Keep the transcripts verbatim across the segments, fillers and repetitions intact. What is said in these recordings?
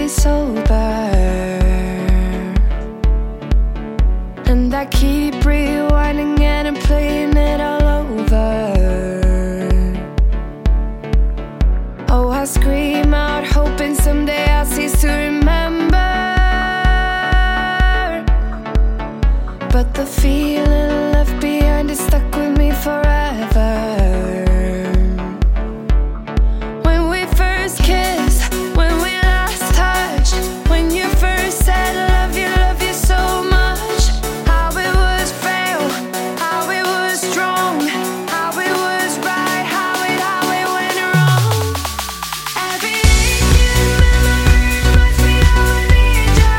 me sober, and I keep rewinding it and playing it all over. Oh, I scream out hoping someday I'll cease to remember, but the feeling left behind is stuck with me forever. When we first kissed, when we last touched, when you first said love you, love you so much. How it was frail, how it was strong, how it was right, how it, how it went wrong. Every aching memory reminds me how I need you.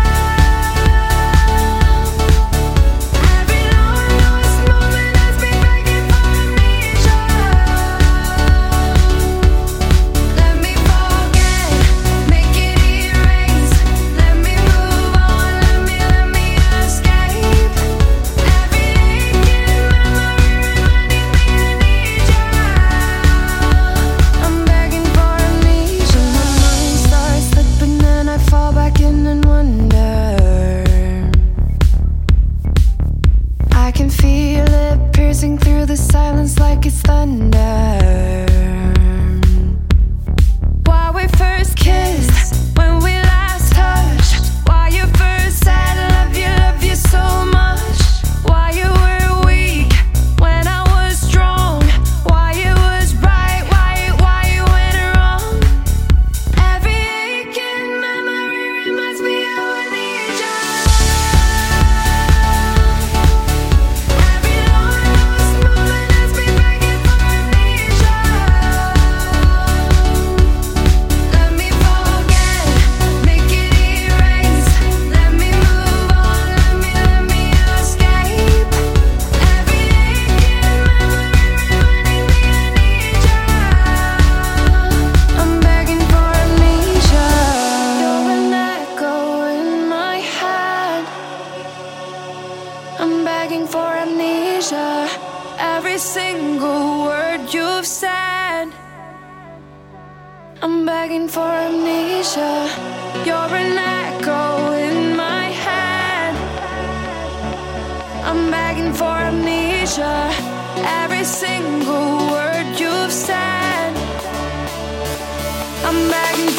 Every long lost moment has me begging for amnesia. Let me forget, make it erase. Let me move on, let me, let me escape. Every aching memory reminding me I need you. I'm begging for amnesia. My mind starts slipping and I fall back in and wonder. I can feel it piercing through the silence like it's thunder. Why we first kissed, when we last touched, why you first said love you, love you so much. Why you were weak when I was strong, why it was right, why it, why it went wrong. Every aching memory reminds me how I need you. Every long lost moment has me begging for amnesia. Let me forget, make it erase. Let me move on, let me, let me escape. Every aching memory reminding me I need you. I'm begging for amnesia. You're an echo in my head. I'm begging for amnesia. Every single word you've said, I'm begging for amnesia. You're an echo in my head. I'm begging for amnesia. Every single word you've said, I'm begging